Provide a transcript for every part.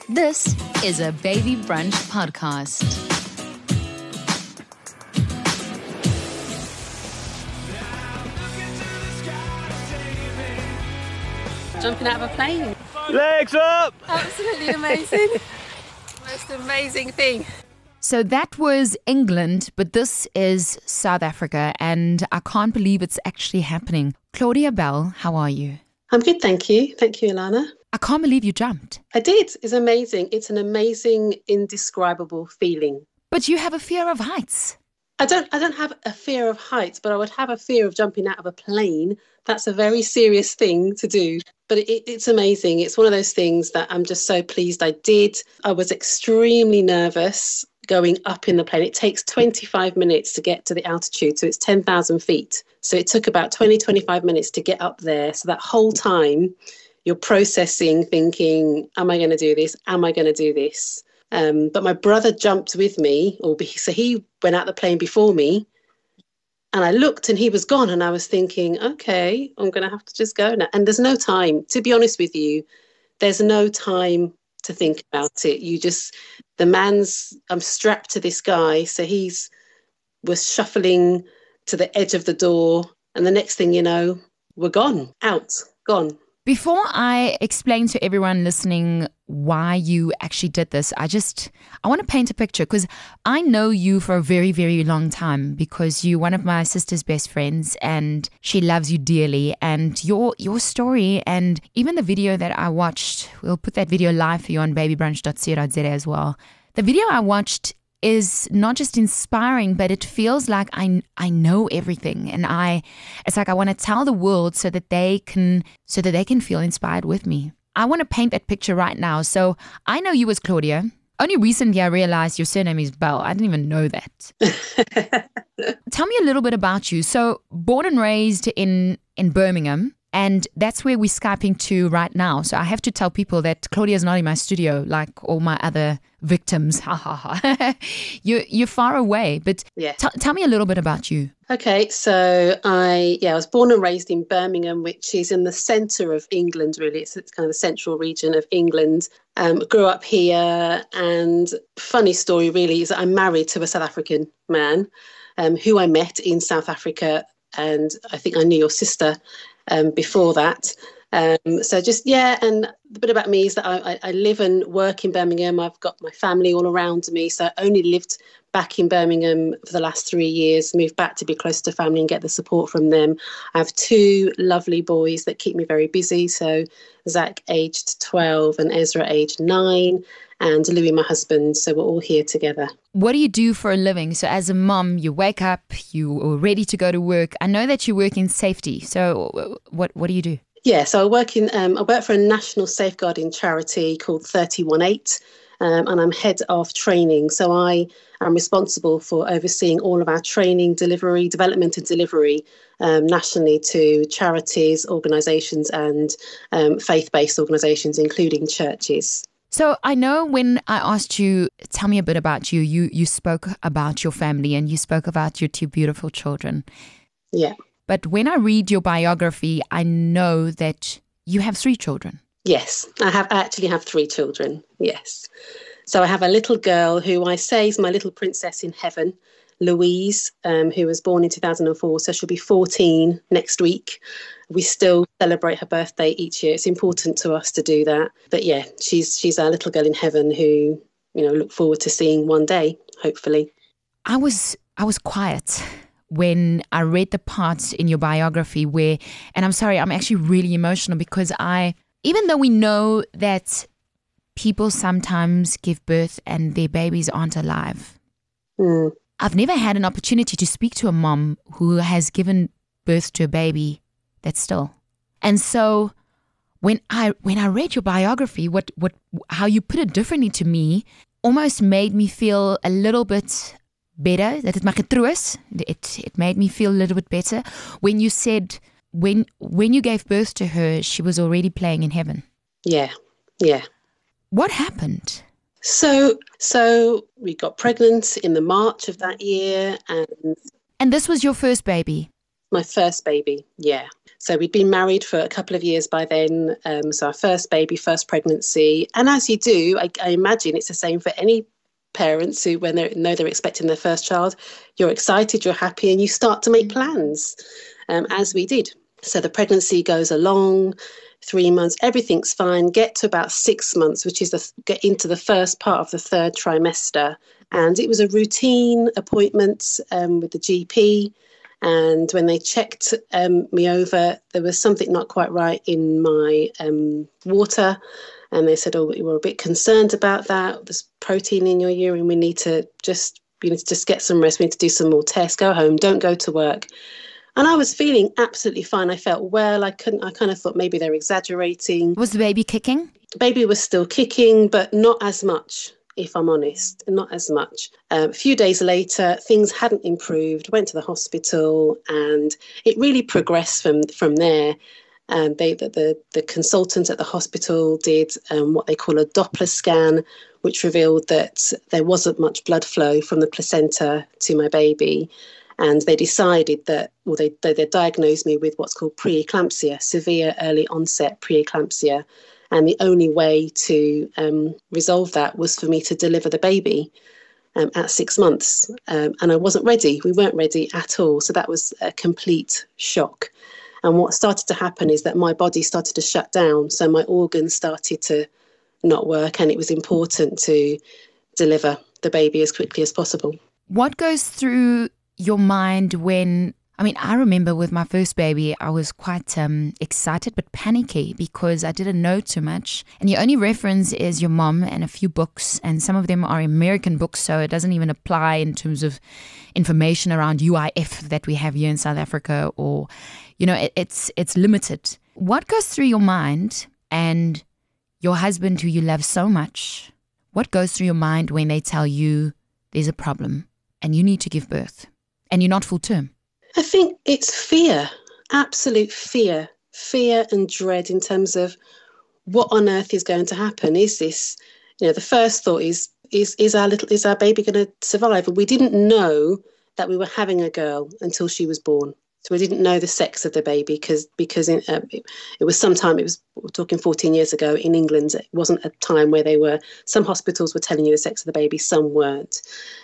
This is a Baby Brunch podcast. Jumping out of a plane. Legs up! Absolutely amazing. Most amazing thing. So that was England, but this is South Africa, and I can't believe it's actually happening. Claudia Bell, how are you? I'm good, thank you. Thank you, Ilana. I can't believe you jumped. I did. It's amazing. It's an amazing, indescribable feeling. But you have a fear of heights. I don't have a fear of heights, but I would have a fear of jumping out of a plane. That's a very serious thing to do. But it's amazing. It's one of those things that I'm just so pleased I did. I was extremely nervous going up in the plane. It takes 25 minutes to get to the altitude. So it's 10,000 feet. So it took about 25 minutes to get up there. So that whole time you're processing, thinking, am I going to do this? Am I going to do this? But my brother jumped with me, so he went out the plane before me. And I looked and he was gone. And I was thinking, okay, I'm going to have to just go now. And there's no time, to be honest with you, there's no time to think about it. I'm strapped to this guy. So was shuffling to the edge of the door. And the next thing you know, we're gone, gone. Before I explain to everyone listening why you actually did this, I want to paint a picture, because I know you for a very, very long time, because you're one of my sister's best friends and she loves you dearly. And your story, and even the video that I watched, we'll put that video live for you on babybrunch.co.za as well. The video I watched is not just inspiring, but it feels like I know everything, and it's like I want to tell the world so that they can feel inspired with me. I want to paint that picture right now. So I know you as Claudia. Only recently I realized your surname is Bell. I didn't even know that. Tell me a little bit about you. So born and raised in Birmingham. And that's where we're Skyping to right now. So I have to tell people that Claudia is not in my studio like all my other victims. Ha ha ha. You're far away, but yeah. Tell me a little bit about you. Okay, so I was born and raised in Birmingham, which is in the centre of England, really. It's kind of the central region of England. Grew up here, and funny story really is that I'm married to a South African man who I met in South Africa, and I think I knew your sister before that. And a bit about me is that I live and work in Birmingham. I've got my family all around me. So I only lived back in Birmingham for the last 3 years, moved back to be close to family and get the support from them. I have 2 lovely boys that keep me very busy. So Zach aged 12 and Ezra aged 9. And Louis, my husband. So we're all here together. What do you do for a living? So as a mum, you wake up, you are ready to go to work. I know that you work in safety. So what do you do? Yeah, so I work for a national safeguarding charity called 318, and I'm head of training. So I am responsible for overseeing all of our training, development and delivery nationally to charities, organisations and faith-based organisations, including churches. So I know when I asked you, tell me a bit about you, you spoke about your family and you spoke about your 2 beautiful children. Yeah. But when I read your biography, I know that you have 3 children. Yes, I actually have 3 children, yes. So I have a little girl who I say is my little princess in heaven, Louise, who was born in 2004, so she'll be 14 next week. We still celebrate her birthday each year. It's important to us to do that. But yeah, she's our little girl in heaven who, look forward to seeing one day, hopefully. I was quiet when I read the parts in your biography where, and I'm sorry, I'm actually really emotional because even though we know that people sometimes give birth and their babies aren't alive, I've never had an opportunity to speak to a mom who has given birth to a baby that's still. And so when I read your biography, how you put it differently to me almost made me feel a little bit better. That it made me feel a little bit better when you said when you gave birth to her, she was already playing in heaven. Yeah. What happened? So we got pregnant in the March of that year, and this was your first baby. My first baby, yeah. So we'd been married for a couple of years by then. So our first baby, first pregnancy. And as you do, I imagine it's the same for any parents who, when they know they're expecting their first child, you're excited, you're happy, and you start to make plans, as we did. So the pregnancy goes along, 3 months, everything's fine. Get to about 6 months, which is get into the first part of the third trimester. And it was a routine appointment with the GP. And when they checked me over, there was something not quite right in my water. And they said, oh, we were a bit concerned about that. There's protein in your urine. We need to just get some rest. We need to do some more tests. Go home. Don't go to work. And I was feeling absolutely fine. I felt well. I kind of thought maybe they're exaggerating. Was the baby kicking? The baby was still kicking, but not as much, if I'm honest, not as much. A few days later, things hadn't improved. Went to the hospital, and it really progressed from there. The consultant at the hospital did what they call a Doppler scan, which revealed that there wasn't much blood flow from the placenta to my baby. And they decided that, well, they diagnosed me with what's called preeclampsia, severe early onset preeclampsia. And the only way to resolve that was for me to deliver the baby at 6 months. And I wasn't ready. We weren't ready at all. So that was a complete shock. And what started to happen is that my body started to shut down. So my organs started to not work. And it was important to deliver the baby as quickly as possible. What goes through your mind when, I remember with my first baby, I was quite excited but panicky because I didn't know too much. And your only reference is your mom and a few books, and some of them are American books, so it doesn't even apply in terms of information around UIF that we have here in South Africa, or, it's limited. What goes through your mind, and your husband who you love so much, what goes through your mind when they tell you there's a problem and you need to give birth and you're not full term? I think it's fear, absolute fear and dread in terms of what on earth is going to happen. Is this, the first thought is our baby going to survive? And we didn't know that we were having a girl until she was born. So we didn't know the sex of the baby because it was we're talking 14 years ago in England. It wasn't a time where some hospitals were telling you the sex of the baby, some weren't.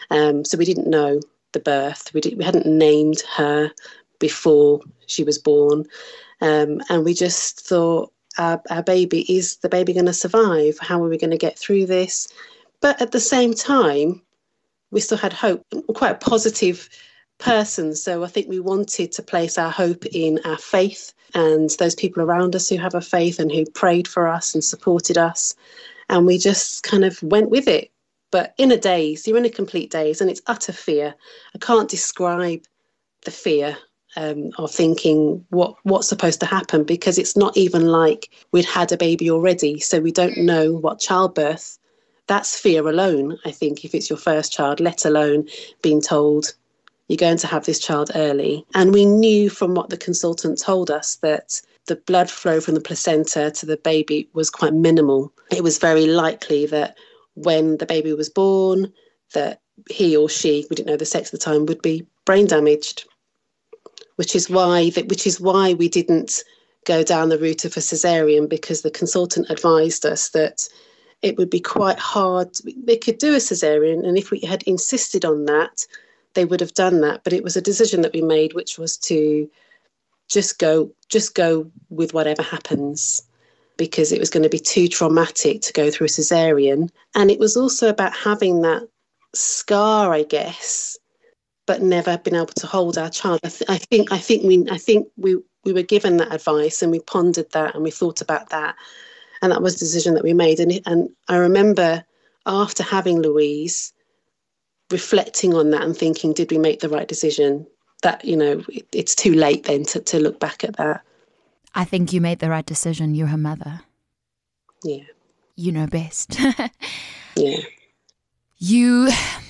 So we didn't know the birth. We hadn't named her before she was born. And we just thought, our baby, is the baby going to survive? How are we going to get through this? But at the same time, we still had hope. I'm quite a positive person, so I think we wanted to place our hope in our faith and those people around us who have a faith and who prayed for us and supported us. And we just kind of went with it. But in a daze, you're in a complete daze, and it's utter fear. I can't describe the fear of thinking what's supposed to happen, because it's not even like we'd had a baby already, so we don't know what childbirth. That's fear alone, I think, if it's your first child, let alone being told you're going to have this child early. And we knew from what the consultant told us that the blood flow from the placenta to the baby was quite minimal. It was very likely that when the baby was born, that he or she, we didn't know the sex at the time, would be brain damaged, which is why we didn't go down the route of a cesarean, because the consultant advised us that it would be quite hard. They could do a cesarean, and if we had insisted on that, they would have done that. But it was a decision that we made, which was to just go with whatever happens, because it was going to be too traumatic to go through a cesarean. And it was also about having that scar, I guess, but never been able to hold our child. I think we were given that advice, and we pondered that, and we thought about that, and that was the decision that we made. And I remember after having Louise, reflecting on that and thinking, did we make the right decision? That, it's too late then to look back at that. I think you made the right decision. You're her mother. Yeah. You know best. Yeah. You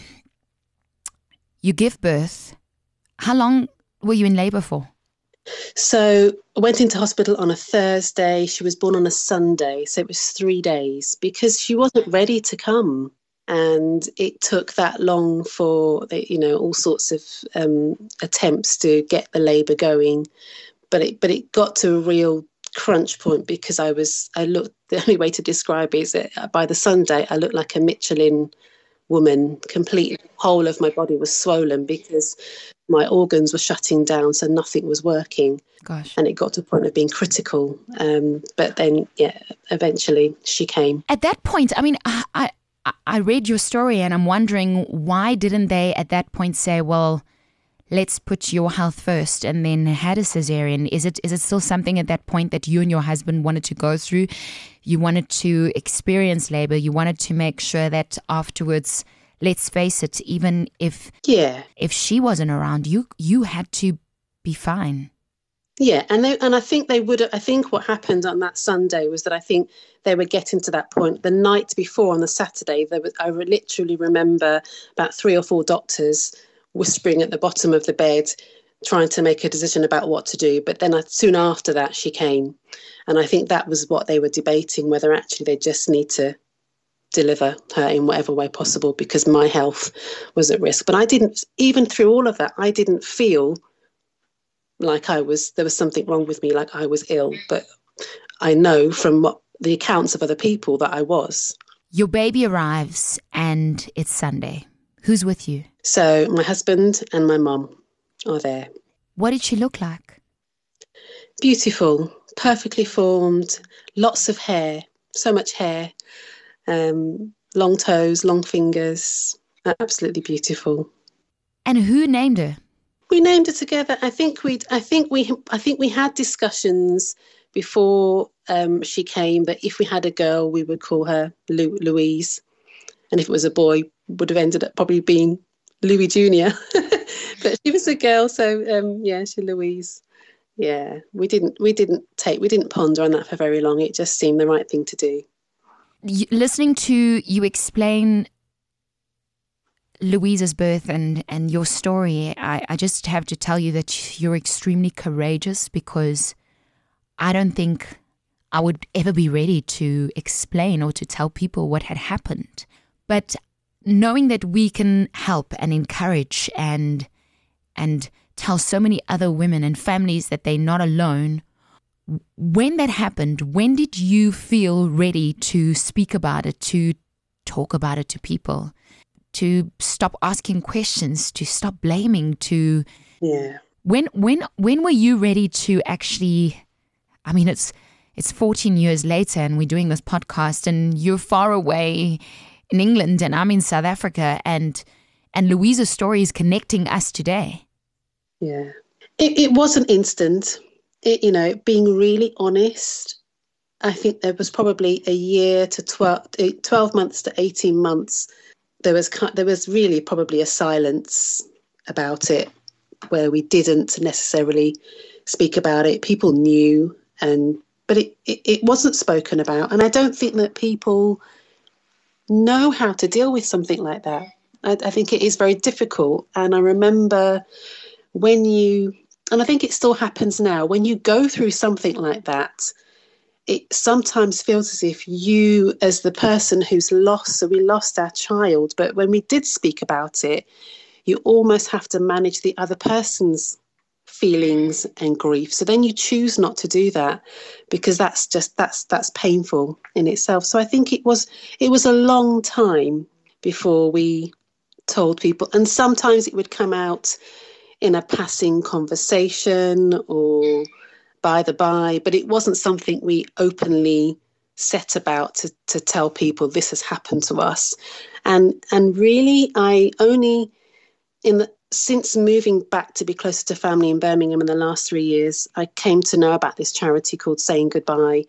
give birth. How long were you in labour for? So I went into hospital on a Thursday. She was born on a Sunday. So it was 3 days, because she wasn't ready to come. And it took that long for, all sorts of attempts to get the labour going. it got to a real crunch point because I looked, the only way to describe it is that by the Sunday I looked like a Michelin woman. Completely, the whole of my body was swollen because my organs were shutting down, so nothing was working. Gosh. And it got to a point of being critical. But then, eventually she came. At that point, I mean, I read your story and I'm wondering, why didn't they at that point say, well, let's put your health first and then had a cesarean? Is it still something at that point that you and your husband wanted to go through? You wanted to experience labor. You wanted to make sure that afterwards, let's face it, even if she wasn't around, you had to be fine. Yeah, and I think they would. I think what happened on that Sunday was that I think they were getting to that point. The night before, on the Saturday, I literally remember about 3 or 4 doctors whispering at the bottom of the bed, trying to make a decision about what to do. But then soon after that, she came, and I think that was what they were debating, whether actually they just need to deliver her in whatever way possible because my health was at risk. But I didn't, even through all of that, I didn't feel like there was something wrong with me, like I was ill. But I know from what the accounts of other people that I was. Your baby arrives and it's Sunday. Who's with you? So my husband and my mum are there. What did she look like? Beautiful, perfectly formed, lots of hair, so much hair, long toes, long fingers, absolutely beautiful. And who named her? We named her together. I think we had discussions before she came that if we had a girl, we would call her Louise, and if it was a boy, would have ended up probably being Louis Jr. But she was a girl, so she's Louise. Yeah, we didn't ponder on that for very long. It just seemed the right thing to do. Listening to you explain Louise's birth and your story, I just have to tell you that you're extremely courageous, because I don't think I would ever be ready to explain or to tell people what had happened. But knowing that we can help and encourage and tell so many other women and families that they're not alone, when that happened, when did you feel ready to speak about it, to talk about it to people? To stop asking questions, to stop blaming, to when were you ready to actually? I mean, it's 14 years later, and we're doing this podcast, and you're far away in England, and I'm in South Africa, and Louise's story is connecting us today. Yeah, it wasn't instant. Being really honest, I think there was probably a year to 12 months to 18 months. There was really probably a silence about it, where we didn't necessarily speak about it. People knew, but it wasn't spoken about. And I don't think that people know how to deal with something like that. I think it is very difficult. And I remember and I think it still happens now, when you go through something like that, it sometimes feels as if you, as the person who's lost, so we lost our child, but when we did speak about it, you almost have to manage the other person's feelings and grief. So then you choose not to do that, because that's painful in itself. So I think it was a long time before we told people, and sometimes it would come out in a passing conversation or by the by, but it wasn't something we openly set about to tell people this has happened to us. And really, I only since moving back to be closer to family in Birmingham in the last 3 years, I came to know about this charity called Saying Goodbye,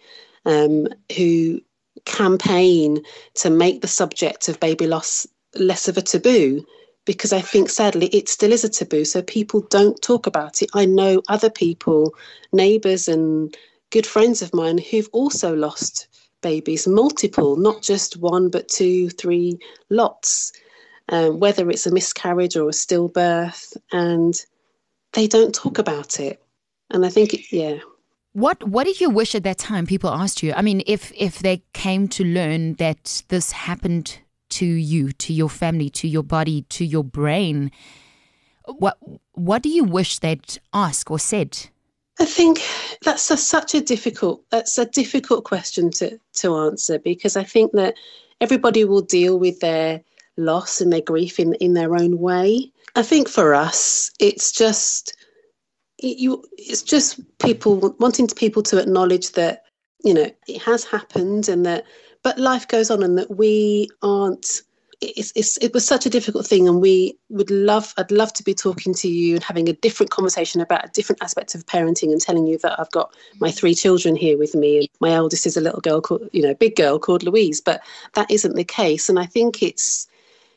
who campaign to make the subject of baby loss less of a taboo, because I think sadly it still is a taboo, so people don't talk about it. I know other people, neighbours and good friends of mine, who've also lost babies, multiple, not just one but 2, 3 lots, whether it's a miscarriage or a stillbirth, and they don't talk about it. And I think, What did you wish at that time people asked you? I mean, if they came to learn that this happened to you, to your family, to your body, to your brain, what do you wish they'd ask or said? I think that's a difficult question to answer, because I think that everybody will deal with their loss and their grief in their own way. I think for us, it's just people wanting people to acknowledge that, it has happened, and that, but life goes on, and that we aren't. It was such a difficult thing, and I'd love to be talking to you and having a different conversation about a different aspect of parenting, and telling you that I've got my 3 children here with me, and my eldest is a little girl called, big girl called Louise, but that isn't the case. And I think it's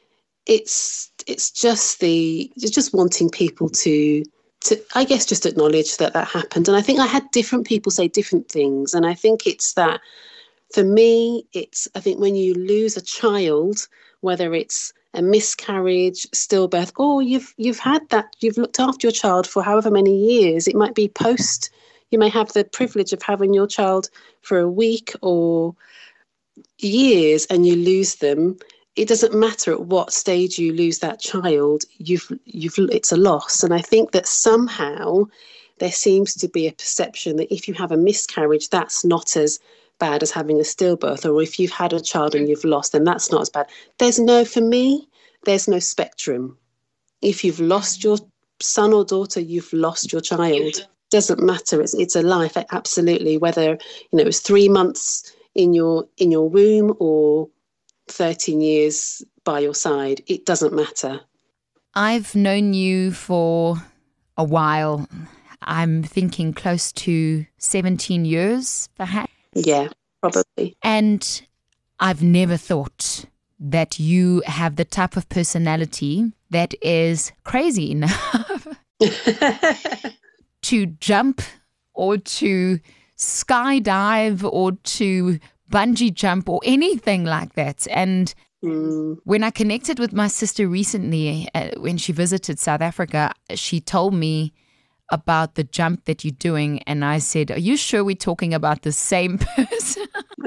just wanting people to I guess just acknowledge that happened. And I think I had different people say different things, and I think it's that for me, I think when you lose a child, whether it's a miscarriage, stillbirth, or you've had that, you've looked after your child for however many years, it might be post, you may have the privilege of having your child for a week or years, and you lose them. It doesn't matter at what stage you lose that child, it's a loss. And I think that somehow there seems to be a perception that if you have a miscarriage, that's not as bad as having a stillbirth, or if you've had a child and you've lost, then that's not as bad. For me, there's no spectrum. If you've lost your son or daughter, you've lost your child. Doesn't matter. It's a life, absolutely. Whether it's 3 months in your womb or 13 years by your side, it doesn't matter. I've known you for a while. I'm thinking close to 17 years, perhaps. Yeah, probably. And I've never thought that you have the type of personality that is crazy enough to jump or to skydive or to bungee jump or anything like that. And when I connected with my sister recently, when she visited South Africa, she told me about the jump that you're doing, and I said, are you sure we're talking about the same person?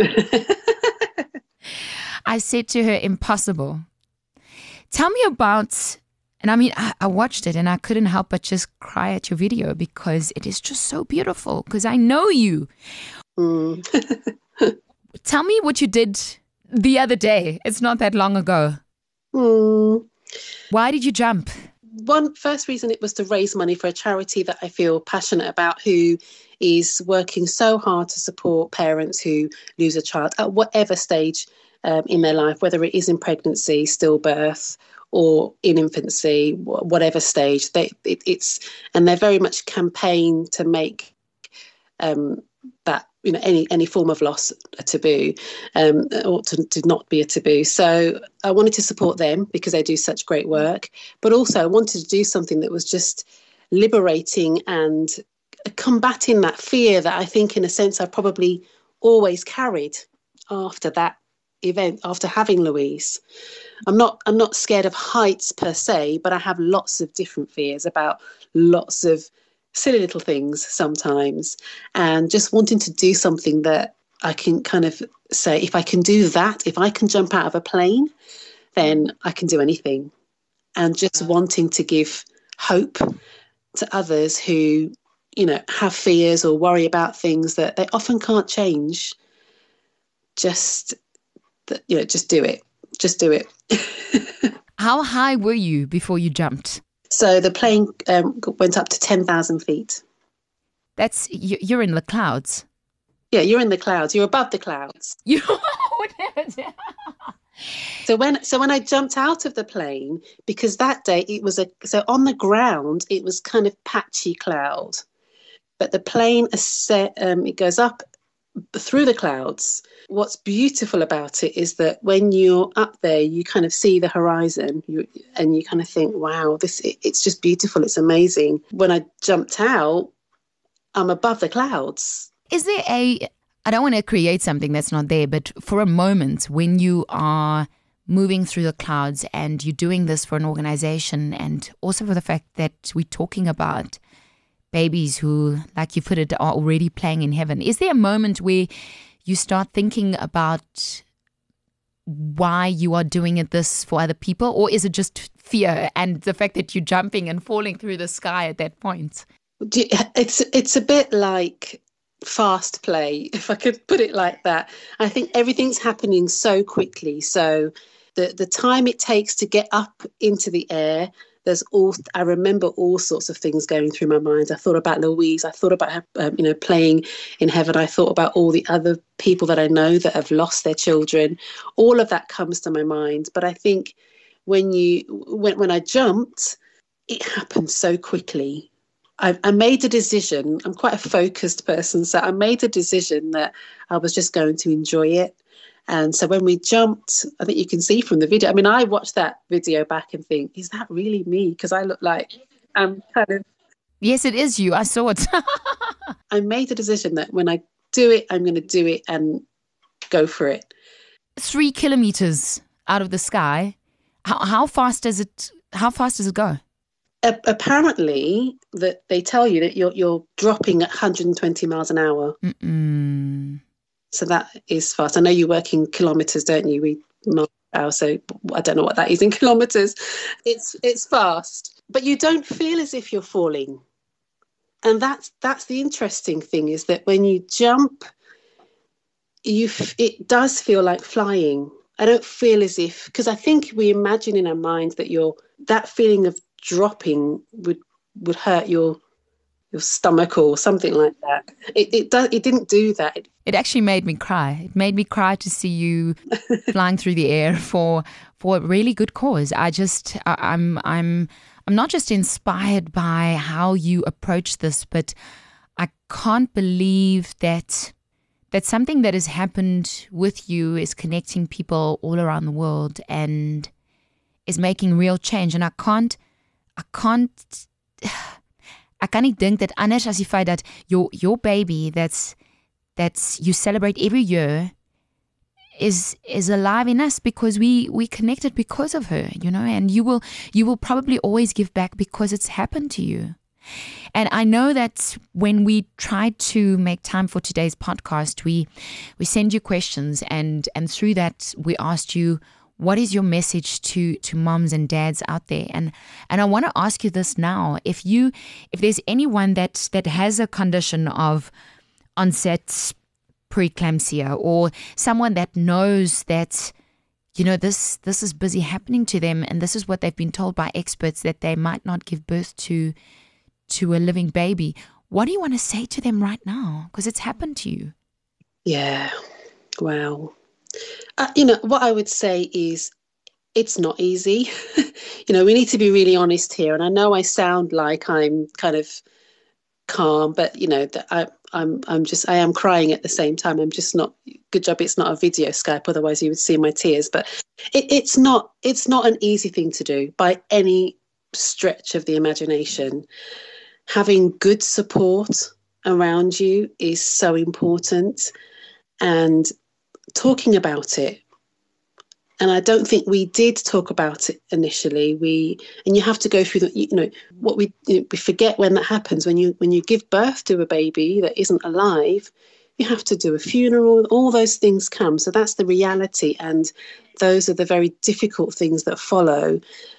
I said to her, impossible. Tell me about, and I mean, I watched it and I couldn't help but just cry at your video, because it is just so beautiful, because I know you. Tell me what you did the other day. It's not that long ago. Why did you jump? First reason, it was to raise money for a charity that I feel passionate about, who is working so hard to support parents who lose a child at whatever stage in their life, whether it is in pregnancy, stillbirth, or in infancy, whatever stage. And they're very much campaign to make that any form of loss a taboo, or to not be a taboo. So I wanted to support them because they do such great work, but also I wanted to do something that was just liberating and combating that fear that I think, in a sense, I probably always carried after that event, after having Louise. I'm not scared of heights per se, but I have lots of different fears about lots of silly little things sometimes, and just wanting to do something that I can kind of say, if I can do that, if I can jump out of a plane, then I can do anything. And just wanting to give hope to others who, have fears or worry about things that they often can't change. Just do it. Just do it. How high were you before you jumped? So the plane went up to 10,000 feet. You're in the clouds. Yeah, you're in the clouds. You're above the clouds. So when I jumped out of the plane, because that day so on the ground it was kind of patchy cloud, but the plane it goes up through the clouds. What's beautiful about it is that when you're up there, you kind of see the horizon, and you kind of think, wow, it's just beautiful. It's amazing. When I jumped out, I'm above the clouds. Is there I don't want to create something that's not there, but for a moment when you are moving through the clouds and you're doing this for an organization, and also for the fact that we're talking about babies who, like you put it, are already playing in heaven, is there a moment where you start thinking about why you are doing this for other people? Or is it just fear and the fact that you're jumping and falling through the sky at that point? It's a bit like fast play, if I could put it like that. I think everything's happening so quickly. So the time it takes to get up into the air, I remember all sorts of things going through my mind. I thought about Louise. I thought about her, playing in heaven. I thought about all the other people that I know that have lost their children. All of that comes to my mind. But I think when I jumped, it happened so quickly. I made a decision. I'm quite a focused person, so I made a decision that I was just going to enjoy it. And so when we jumped, I think you can see from the video, I mean, I watched that video back and think, is that really me? Because I look like I'm kind of... Yes, it is you. I saw it. I made a decision that when I do it, I'm going to do it and go for it. 3 kilometers out of the sky. How fast does it go? Apparently, that they tell you that you're dropping at 120 miles an hour. So that is fast. I know you work in kilometers, don't you? We miles, so I don't know what that is in kilometers. It's fast, but you don't feel as if you're falling, and that's the interesting thing, is that when you jump, it does feel like flying. I don't feel as if, because I think we imagine in our minds that that feeling of dropping would hurt your stomach or something like that. It didn't do that. It actually made me cry. It made me cry to see you flying through the air for a really good cause. I'm not just inspired by how you approach this, but I can't believe that something that has happened with you is connecting people all around the world and is making real change. And I can't nie dink dat anders as die feit dat your baby that's you celebrate every year is alive in us, because we connected because of her, and you will probably always give back because it's happened to you. And I know that when we tried to make time for today's podcast, we send you questions, and through that we asked you, what is your message to moms and dads out there? And I want to ask you this now. If there's anyone that has a condition of onset preeclampsia, or someone that knows that, this is busy happening to them, and this is what they've been told by experts, that they might not give birth to a living baby, what do you want to say to them right now? Because it's happened to you. Yeah. Wow. What I would say is it's not easy. We need to be really honest here. And I know I sound like I'm kind of calm, but I am crying at the same time. I'm just not. Good job it's not a video Skype, otherwise you would see my tears. But it's not an easy thing to do by any stretch of the imagination. Having good support around you is so important, and talking about it. And I don't think we did talk about it initially. And you have to go through what we forget when that happens. When you give birth to a baby that isn't alive, you have to do a funeral. All those things come. So that's the reality, and those are the very difficult things that follow.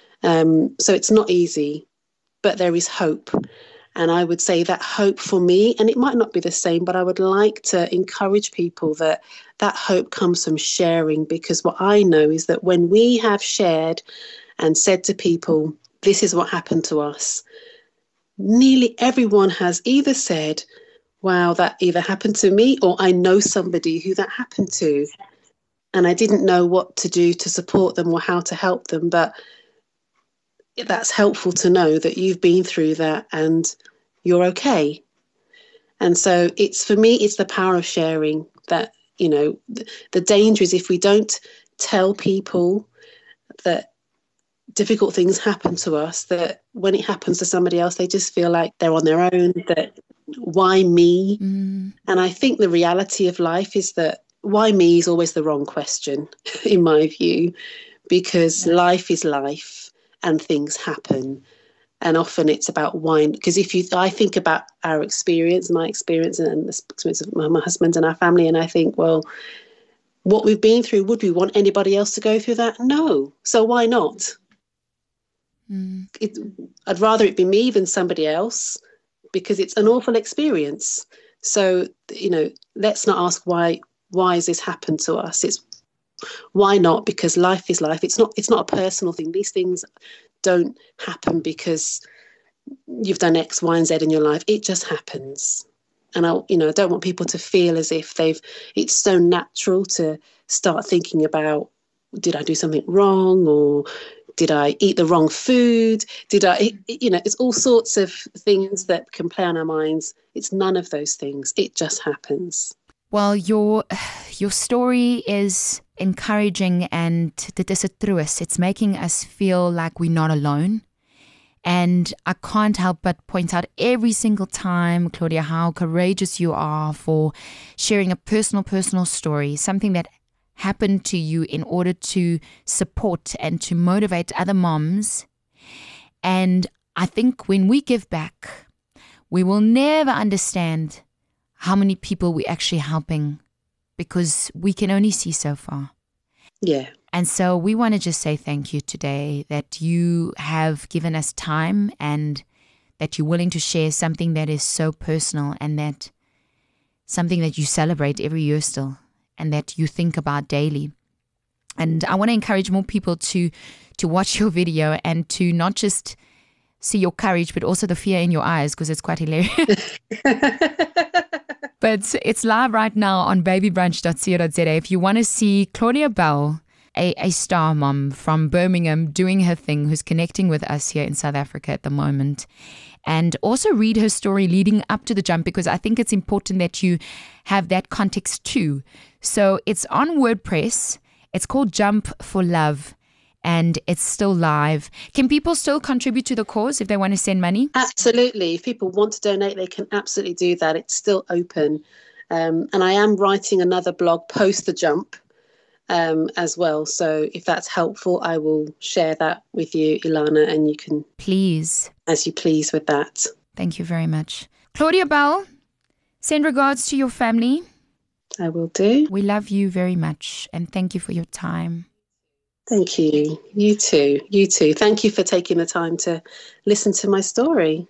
So it's not easy, but there is hope. And I would say that hope for me, and it might not be the same, but I would like to encourage people that hope comes from sharing, because what I know is that when we have shared and said to people, this is what happened to us, nearly everyone has either said, wow, that either happened to me, or I know somebody who that happened to, and I didn't know what to do to support them or how to help them. But that's helpful to know that you've been through that and you're okay. And so for me, it's the power of sharing that, the danger is if we don't tell people that difficult things happen to us, that when it happens to somebody else, they just feel like they're on their own, that why me? And I think the reality of life is that why me is always the wrong question, in my view, because life is life and things happen. And often it's about why, because I think about our experience, my experience and the experience of my husband and our family, and I think, well, what we've been through, would we want anybody else to go through that? No. So why not? I'd rather it be me than somebody else, because it's an awful experience. So, let's not ask why has this happened to us? It's why not? Because life is life. It's not a personal thing. These things don't happen because you've done X, Y, and Z in your life. It just happens. And I don't want people to feel as if it's so natural to start thinking about, did I do something wrong, or did I eat the wrong food? It's all sorts of things that can play on our minds. It's none of those things. It just happens. Well, your story is encouraging, and dit is 'n troos. It's making us feel like we're not alone. And I can't help but point out every single time, Claudia, how courageous you are for sharing a personal story, something that happened to you in order to support and to motivate other moms. And I think when we give back, we will never understand how many people we're actually helping, because we can only see so far. Yeah. And so we want to just say thank you today that you have given us time, and that you're willing to share something that is so personal, and that something that you celebrate every year still, and that you think about daily. And I want to encourage more people to watch your video and to not just see your courage, but also the fear in your eyes, because it's quite hilarious. But it's live right now on babybrunch.co.za. If you want to see Claudia Bell, a star mom from Birmingham, doing her thing, who's connecting with us here in South Africa at the moment, and also read her story leading up to the jump, because I think it's important that you have that context too. So it's on WordPress. It's called Jump for Love, and it's still live. Can people still contribute to the cause if they want to send money? Absolutely. If people want to donate, they can absolutely do that. It's still open. And I am writing another blog post the jump as well. So if that's helpful, I will share that with you, Ilana, and you can... Please. As you please with that. Thank you very much. Claudia Bell, send regards to your family. I will do. We love you very much, and thank you for your time. Thank you. You too. You too. Thank you for taking the time to listen to my story.